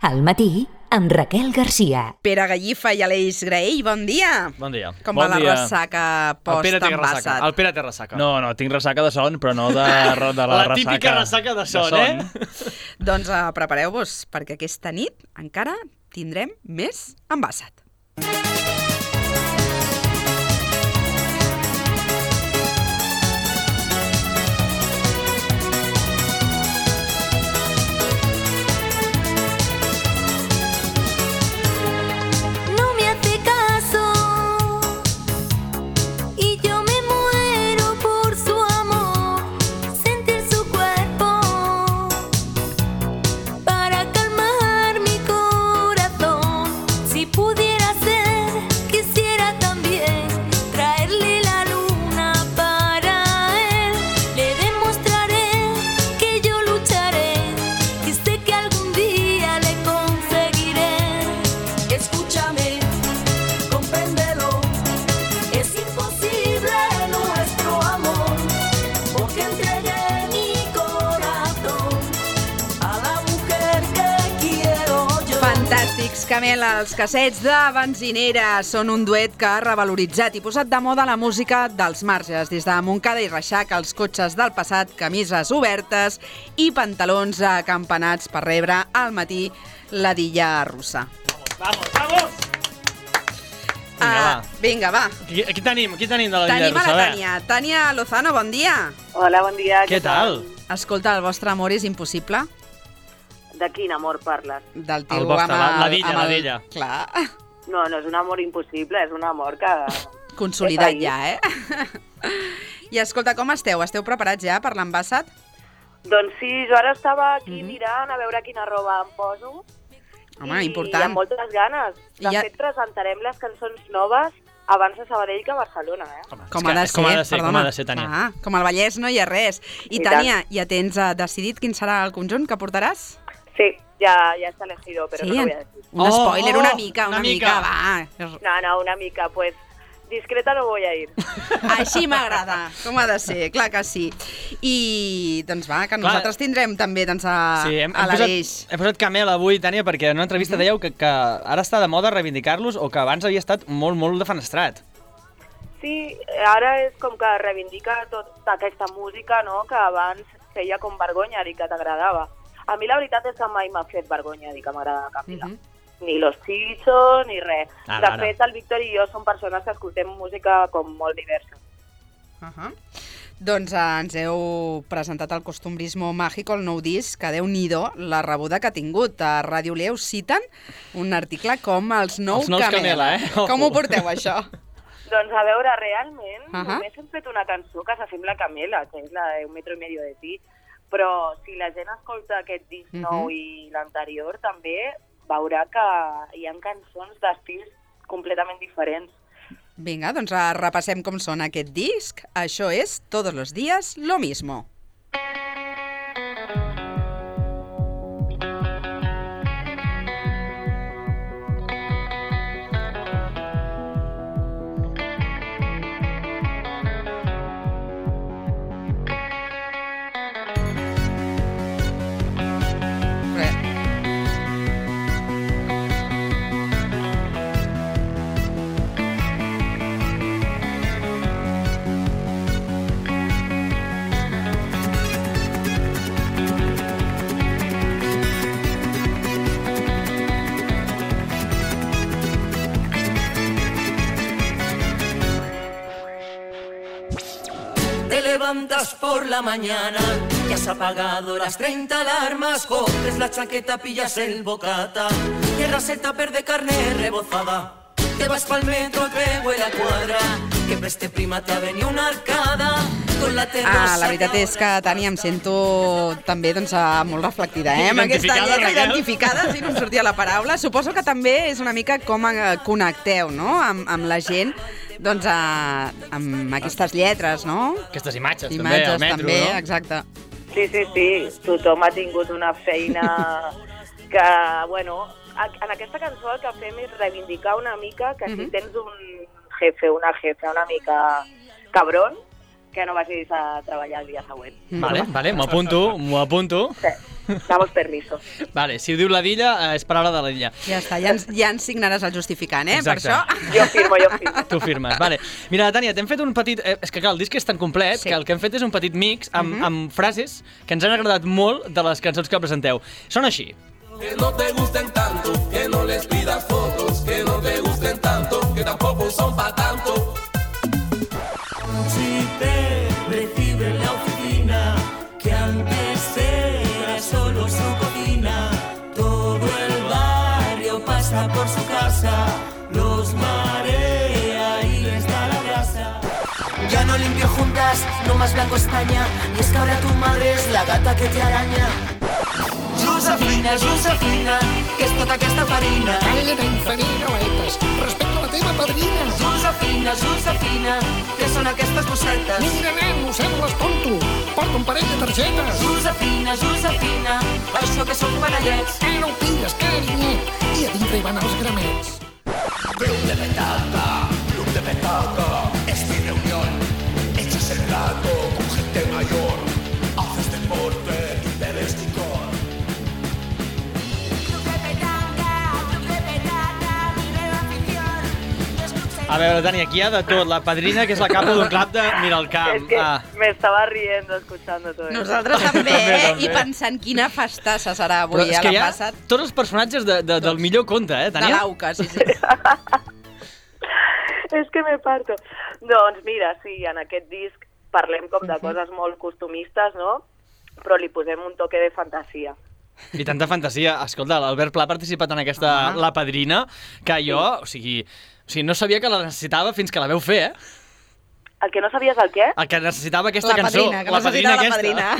Al matí, amb Raquel Garcia. Pere Gallifa i Aleix Graell, bon dia. Bon dia. Com va la ressaca post-envasat? El Pere té ressaca. No, tinc ressaca de son, però no de la ressaca. La típica ressaca de son, Doncs prepareu-vos, perquè aquesta nit encara tindrem més envasat. Camela, els cassets de Benzinera són un duet que ha revaloritzat i posat de moda la música dels marges. Des de Montcada i Reixac, els cotxes del passat, camises obertes i pantalons acampanats per rebre al matí la dilla russa. Vamos! Vinga, va. Aquí tenim de la dilla russa. Tenim a la Tània Lozano, bon dia. Hola, bon dia. Què tal? Escolta, el vostre amor és impossible? De quin amor parles? Del teu el vostre, amb la dilla. Clar. No és un amor impossible, és un amor que... Consolidat ja, I escolta, com esteu? Esteu preparats ja per l'envasat? Doncs sí, jo ara estava aquí mirant a veure quina roba em poso. Home, important. I amb moltes ganes. De fet, presentarem les cançons noves abans a Sabadell que a Barcelona, Home, com ha de ser, Tània. Com al Vallès no hi ha res. I Tània, ja tens decidit quin serà el conjunt que portaràs? Sí, ya está elegido, pero no lo voy a decir. Un spoiler, una mica, va. No, una mica, pues discreta no voy a ir. Així m'agrada, com ha de ser, clar que sí. I doncs va, que nosaltres tindrem també a l'Aleix. Hem posat Camela avui, Tània, perquè en una entrevista dèieu que ara està de moda reivindicar-los o que abans havia estat molt defenestrat. Sí, ara és com que reivindica tota aquesta música, no?, que abans feia com vergonya dir que t'agradava. A mi la veritat és que mai m'ha fet vergonya dir que m'agrada Camila. Ni Los Chichos, ni res. De fet, el Víctor i jo som persones que escoltem música com molt diversa. Doncs ens heu presentat el Costumbrismo Mágico, el nou disc, que Déu-n'hi-do la rebuda que ha tingut. A Ràdio Leo citen un article com els nous Camela. Com ho porteu, això? Doncs a veure, realment, només hem fet una cançó que s'assembla a Camela, que és la de Un metro y medio de ti. Però si la gent escolta aquest disc nou i l'anterior, també veurà que hi ha cançons d'estils completament diferents. Vinga, doncs repassem com sona aquest disc. Això és Todos los días lo mismo. Levantas por la mañana, ya has apagado las 30 alarmas, coges la chaqueta, pillas el bocata, cierras el tupper de carne rebozada, te vas pa'l metro que huele a quadra, que preste prima t'ha venido una arcada, con la terrosa... La veritat és que, Tània, em sento també molt reflectida, amb aquesta lletra identificada, si no em sortia la paraula. Suposo que també és una mica com connecteu, no?, amb la gent, doncs, amb aquestes lletres, no? Aquestes imatges també, al metro, també, no? Exacte. Sí, tothom ha tingut una feina que, bueno, en aquesta cançó el que fem és reivindicar una mica que si tens un jefe, una jefa una mica cabrón, que no vagis a treballar el dia següent. Vale, m'ho apunto. Sí, damos permiso. Vale, si ho diu la Dilla, és paraula de la Dilla. Ja està, ja ens signaràs el justificant, Exacte. Per això. Jo firmo. Tu firmes, vale. Mira, Tània, t'hem fet un petit... És que clar, el disc és tan complet Sí. que el que hem fet és un petit mix amb frases que ens han agradat molt de les cançons que presenteu. Són així. Que no te gusten tanto, que no les pidas fotos, que no te gusten tanto, que tampoco son pa' tanto. Si te recibe en la oficina, que antes era solo su cocina, todo el barrio pasa por su casa, los marea y les da la brasa. Ya no limpio juntas, no más blanco España, y es que ahora tu madre es la gata que te araña. Josefina, que és tota aquesta farina. Calla d'inferir galetes, respecte a la teva padrina. Josefina, que són aquestes bossetes. Mira, nen, ho sembles tonto, porta un parell de targetes. Josefina, això que són panellets. No ho pilles, carinyet, i a dintre hi van els gramets. Club de petaca, es mi reunión. Echas el rato con gente mayor, haces deporte y bebes licor. A veure, Tània, aquí hi ha de tot. La padrina, que és la capa d'un club de Miralcamp. Es que me estaba riendo escuchando todo eso. Nosaltres també, I pensant quina festassa serà avui, és que hi ha passat. tots els personatges del millor conte, De Tània? l'Auca, sí. És que me parto. Doncs mira, sí, en aquest disc parlem com de coses molt costumistes, no? Però li posem un toque de fantasia. I tanta fantasia. Escolta, l'Albert Pla ha participat en aquesta La Padrina, que jo, o sigui, no sabia que la necessitava fins que la veu fer, El que no sabies el què? El que necessitava aquesta La cançó. padrina, que necessitava la padrina.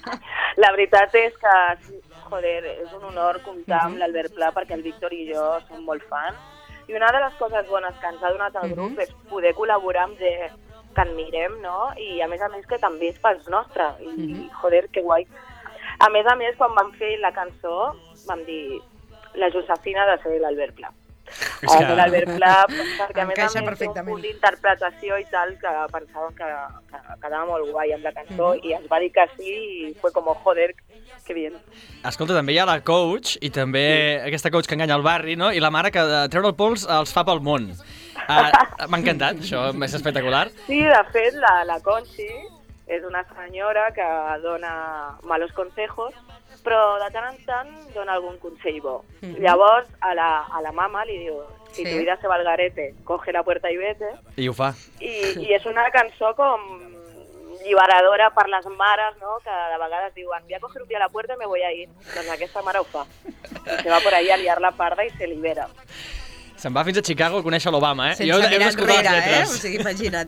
La veritat és que, joder, és un honor comptar amb l'Albert Pla perquè el Víctor i jo som molt fans. I una de les coses bones que ens ha donat el grup és poder col·laborar amb gent que admirem, no? I a més que també és pels nostres. I, joder, que guai. A més, quan vam fer la cançó, vam dir la Josefina ha de ser l'Albert Pla. És que- L'Albert Pla, perquè a més Encaixa té un perfectament. punt d'interpretació i tal que pensàvem que quedava molt guai amb la cançó i ens va dir que sí i fue com, joder, que bien. Escolta, també hi ha la coach, i també aquesta coach que enganya el barri, no? I la mare que de treure el pols els fa pel món. M'ha encantat, això és espectacular. Sí, de fet, la Conchi és una senyora que dona malos consejos, però de tant en tant dona algun consell bo. Llavors, a la mama li diu, si tu vida se va al garete, coge la puerta y vete. I ho fa. I és una cançó com alliberadora per les mares, no? Que de vegades diuen, voy a coger un día la puerta y me voy a ir. Doncs aquesta mare ho fa. Se va por ahí a liar la parda i se libera. Se'n va fins a Chicago a conèixer l'Obama, Sense mirar enrere, O sigui, imagina't.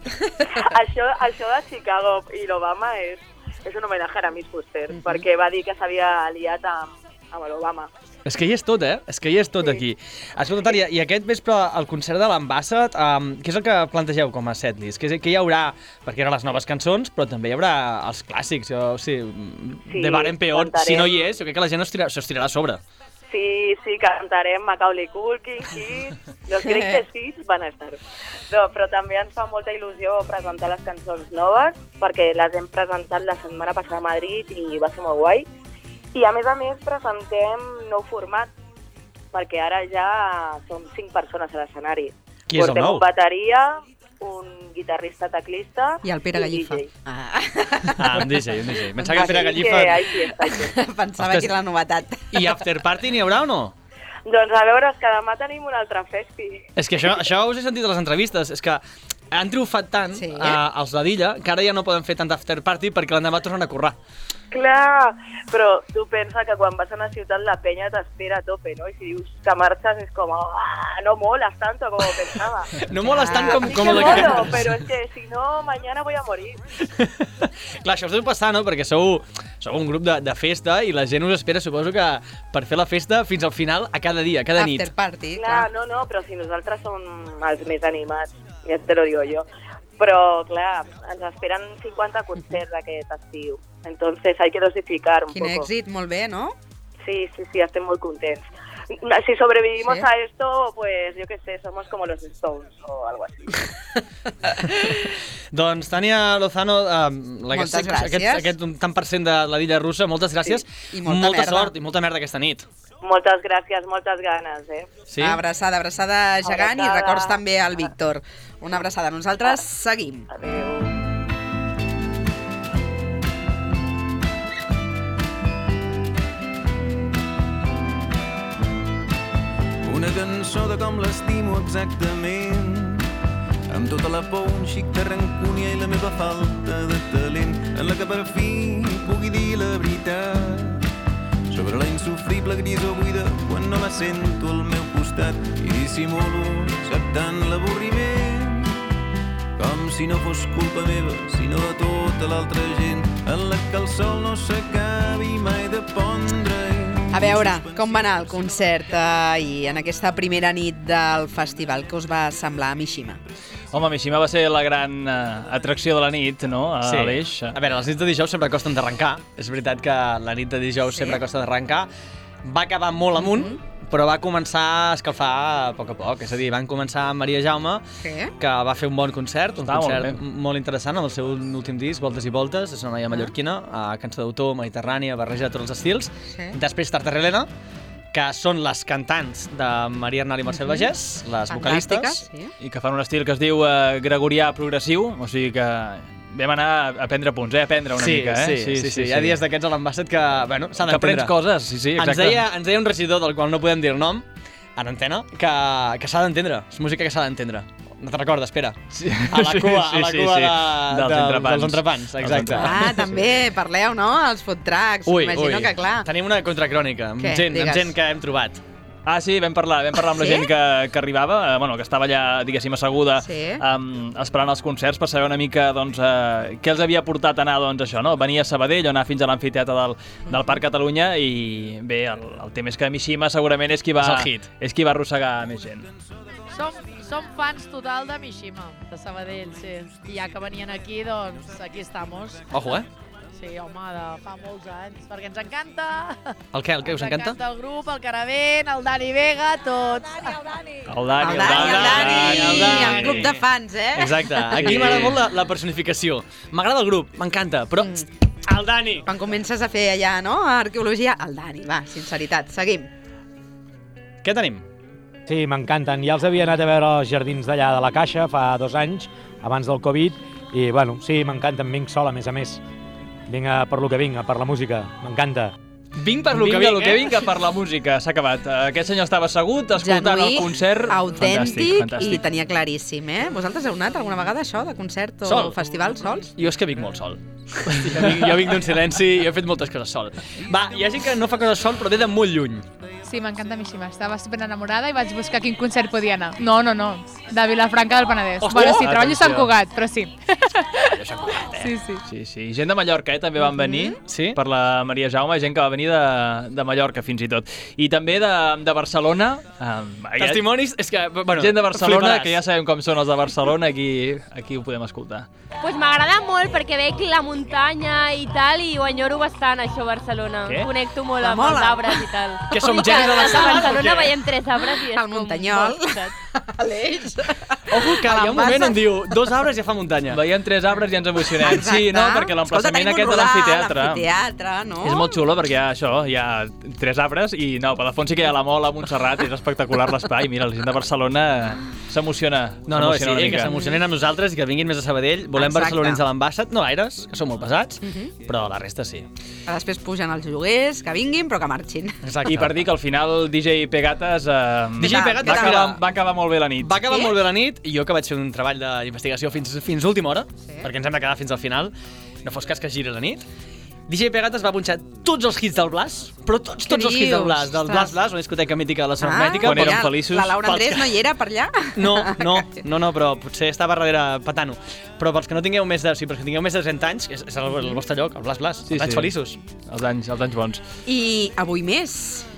Això de Chicago i l'Obama és un homenatge a Aramis Fuster, perquè va dir que s'havia liat amb l'Obama. És que hi és tot, És que hi és tot aquí. Escolta, Tània, i aquest vespre el concert de l'Ambassad, què és el que plantegeu com a setlist? Què hi haurà? Perquè hi haurà les noves cançons, però també hi haurà els clàssics. De bar en peor, cantarem. si no hi és, jo crec que la gent se'ls tirarà a sobre. Sí, cantarem Macaulay Culkin, Kids, los Greatest Hits van a estar. No, però també ens fa molta il·lusió presentar les cançons noves, perquè les hem presentat la setmana passada a Madrid i va ser molt guai. I a més presentem nou format, perquè ara ja som 5 persones a l'escenari. Qui és el nou? Portem un bateria, un guitarrista teclista I el Pere Gallifa. DJ. Un DJ. Pensava que el Pere Així Gallifa... que hay fiesta. Pensava que era la novetat. I after party n'hi haurà o no? Doncs a veure, és que demà tenim un altre festi. És que això us he sentit a les entrevistes, és que han triomfat tant els de Dilla que ara ja no poden fer tant after party perquè l'endemà tornen a currar. Clar, però tu pensa que quan vas a una ciutat la penya t'espera a tope, no? I si dius que marxes és com, no molas tanto como pensaba. No moles tant com Sí que la que molo, cantes. però és que si no, mañana voy a morir. Clar, això us deu passar, no? Perquè sou un grup de festa i la gent us espera, suposo que per fer la festa fins al final, a cada dia, a cada nit. After party, Clar, no, però si nosaltres som els més animats, ja te lo digo jo. Però, clar, ens esperen 50 concerts aquest estiu. Entonces hay que dosificar un Quin poco. èxit, molt bé, no? Sí, estem molt contents. Si sobrevivimos a esto, pues yo qué sé, somos como los Stones o algo así. Doncs Tània Lozano, moltes gràcies. Aquest tant per cent de la Dilla Russa, moltes gràcies. Sí. I molta sort i molta merda aquesta nit. Moltes gràcies, moltes ganes, Sí? Abraçada gegant i records també al Víctor. Una abraçada. Nosaltres seguim. Adéu. Una cançó de com l'estimo exactament, amb tota la por, un xic de rancúnia i la meva falta de talent, en la que per fi pugui dir la veritat sobre la insufrible grisor buida quan no la sento al meu costat i dissimulo acceptant l'avorriment, com si no fos culpa meva, sinó de tota l'altra gent, en la que el sol no s'acabi mai de pondre. A veure, com va anar el concert ahir, en aquesta primera nit del festival? Què us va semblar a Mishima? Home, Mishima va ser la gran atracció de la nit, no? Sí. A l'Eix. A veure, les nits de dijous sempre costen d'arrencar. És veritat que la nit de dijous sempre costa d'arrencar. Va acabar molt amunt, però va començar a escalfar a poc, és a dir, van començar amb Maria Jaume, que va fer un bon concert, concert molt interessant, amb el seu últim disc, Voltes i Voltes, és una noia mallorquina, cançó d'autor, mediterrània, barreja de tots els estils. Després Tartarelena, que són les cantants de Maria Arnal i Marcel Bagès, les vocalistes. I que fan un estil que es diu gregorià progressiu, o sigui que vam anar a prendre punts, a aprendre una mica, Sí. Hi ha dies d'aquests a l'Ambassat que, bueno, s'han d'entendre. Que aprens coses, sí, exacte. Ens deia un regidor del qual no podem dir el nom, en antena, que s'ha d'entendre, és música que s'ha d'entendre. No te'n recordes, espera. A la cua dels entrepans, exacte. També parleu, no? Els food trucks, imagino que clar. Tenim una contracrònica, amb gent que hem trobat. Sí, vam parlar amb la gent que arribava, que estava allà, diguéssim, asseguda, esperant els concerts per saber una mica, doncs, què els havia portat a anar, doncs, això, no? Venir a Sabadell o anar fins a l'amfiteatre del Parc Catalunya i, bé, el tema és que Mishima segurament és qui va arrossegar més gent. Som fans total de Mishima, de Sabadell, sí. I ja que venien aquí, doncs, aquí estamos. Ojo, Sí, home, de fa molts anys, perquè ens encanta. El què us encanta? Ens encanta el grup, el Caravent, el Dani Vega, tots. El Dani. El club de fans, Exacte. Aquí m'agrada molt la personificació. M'agrada el grup, m'encanta, però el Dani. Quan comences a fer allà, no?, arqueologia, el Dani, va, sinceritat, seguim. Què tenim? Sí, m'encanten. Ja els havia anat a veure als jardins d'allà de la Caixa fa 2 anys, abans del Covid, i, bueno, sí, m'encanten. Vinc sol, a més. Vinc per lo que vinc, per la música. M'encanta. Vinc per lo que vinc, per la música. S'ha acabat. Aquest senyor estava assegut, escoltant el concert. Autèntic i tenia claríssim, Vosaltres heu anat alguna vegada això, de concert o festival sols? Jo és que vinc molt sol. Jo vinc d'un silenci i he fet moltes coses sol. Va, hi ha gent que no fa coses sol, però ve de molt lluny. Sí, m'encanta Mishima. Estava super enamorada i vaig buscar quin concert podia anar. No. De Vilafranca del Penedès. Bueno, sí, treballo a Sant Cugat, però sí. Sí. Gent de Mallorca, també van venir per la Maria Jaume, gent que va venir de Mallorca fins i tot. I també de Barcelona. Testimonis, és que, bueno, gent de Barcelona, que ja sabem com són els de Barcelona, aquí ho podem escoltar. Pues m'agrada molt perquè veig la muntanya i tal, i ho enyoro bastant, això, Barcelona. Connecto molt amb els arbres i tal. Que som gens de la sala? A Barcelona veiem 3 arbres i és el Muntanyol. L'Eix. Ojo, que hi ha un moment on diu 2 arbres ja fa muntanya. Veiem 3 arbres i ens emocionem. Sí, no, perquè l'emplaçament aquest de l'amfiteatre. L'amfiteatre, no? És molt xulo perquè hi ha 3 arbres i no, per la fons sí que hi ha la Mola, Montserrat, és espectacular l'espai. Mira, la gent de Barcelona s'emociona. No, sí, que s'emocionen amb nosaltres i que vinguin més a Sabadell. Volem barcelonins a l'Ambassat, no gaires, que són molt pesats, però la resta sí. Després pugen els lloguers, que vinguin, però que marxin. I per dir que al final DJ Pegatas va acabar molt bé la nit. Va acabar molt bé la nit i jo que vaig fer un treball d'investigació fins última hora, perquè ens hem de quedar fins al final, no fos cas que es giri la nit. DJ Pegatas va punxar tots els hits del Blas, però tots els hits del Blas, una discoteca mítica de la zona hermètica. Quan érem feliços. La Laura Andrés no hi era per allà? No, però potser estava darrere petant-ho. Però pels que no tingueu més de 30 anys, és el vostre lloc, el Blas, els anys feliços. Els anys bons. I avui més.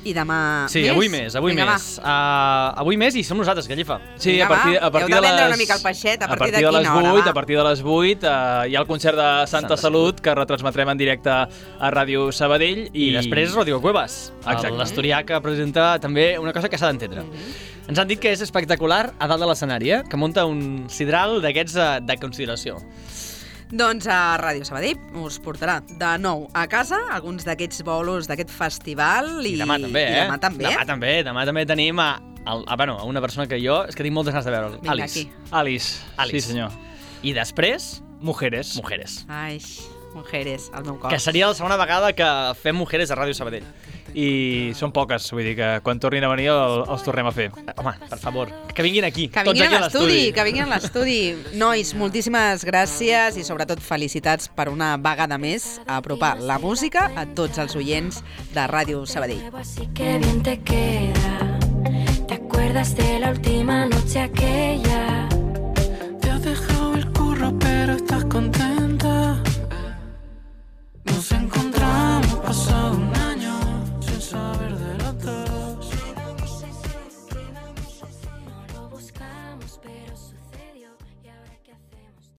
I demà sí, més? avui més. Avui més i som nosaltres, Gallifa. Sí, Vinga, a partir heu de vendre una mica el peixet, a partir de quina hora, a partir de les 8 hi ha el concert de Santa Salut que retransmetrem en directe a Ràdio Sabadell. I després Rodrigo Cuevas, l'asturià que presenta també una cosa que s'ha d'entendre. Ens han dit que és espectacular a dalt de l'escenari, que munta un sidral d'aquests de consideració. Doncs a Ràdio Sabadell us portarà de nou a casa alguns d'aquests bolos d'aquest festival. I demà també, Demà també tenim a una persona que jo és que tinc moltes ganes de veure. Alice. Sí, senyor. I després... Mujeres. Ai, Mujeres, al meu cor. Que seria la segona vegada que fem Mujeres a Ràdio Sabadell. I són poques, vull dir que quan tornin a venir els tornem a fer. Home, per favor, que vinguin aquí. Que vinguin a l'estudi. Nois, moltíssimes gràcies i sobretot felicitats per una vegada més a apropar la música a tots els oients de Ràdio Sabadell. Así que bien te queda. ¿Te acuerdas de la última noche aquella?